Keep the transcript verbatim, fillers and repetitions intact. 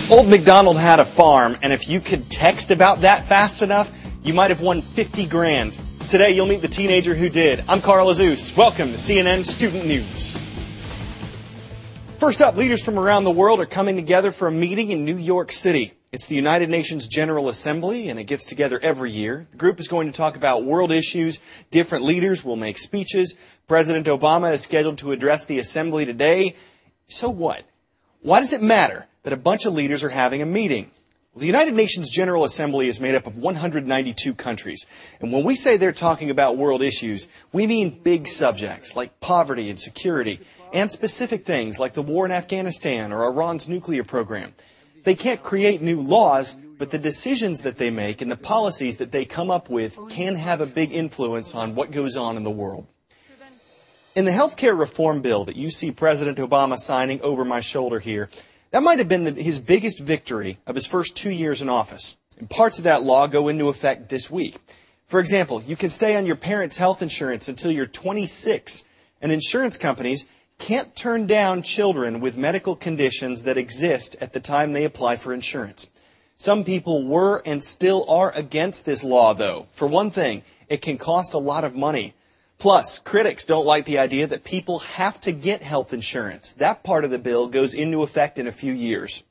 Old MacDonald had a farm, and if you could text about that fast enough, you might have won fifty grand. Today, you'll meet the teenager who did. I'm Carl Azuz. Welcome to C N N Student News. First up, leaders from around the world are coming together for a meeting in New York City. It's the United Nations General Assembly, and it gets together every year. The group is going to talk about world issues. Different leaders will make speeches. President Obama is scheduled to address the assembly today. So what? Why does it matter that a bunch of leaders are having a meeting? Well, the United Nations General Assembly is made up of one hundred ninety-two countries. And when we say they're talking about world issues, we mean big subjects like poverty and security, and specific things like the war in Afghanistan or Iran's nuclear program. They can't create new laws, but the decisions that they make and the policies that they come up with can have a big influence on what goes on in the world. In the healthcare reform bill that you see President Obama signing over my shoulder here, that might have been the, his biggest victory of his first two years in office. And parts of that law go into effect this week. For example, you can stay on your parents' health insurance until you're twenty-six, and insurance companies can't turn down children with medical conditions that exist at the time they apply for insurance. Some people were and still are against this law, though. For one thing, it can cost a lot of money. Plus, critics don't like the idea that people have to get health insurance. That part of the bill goes into effect in a few years.